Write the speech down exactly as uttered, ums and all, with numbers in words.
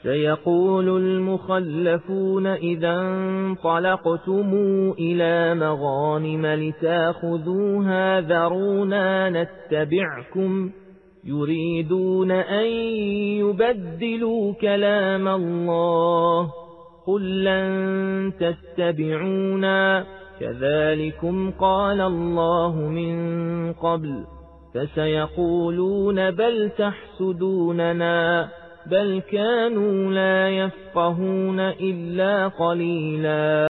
سيقول المخلفون إذا انطلقتم إلى مغانم لتأخذوها ذرونا نتبعكم يريدون أن يبدلوا كلام الله قل لن تتبعونا كذلكم قال الله من قبل فسيقولون بل تحسدوننا بل كانوا لا يفقهون إلا قليلا.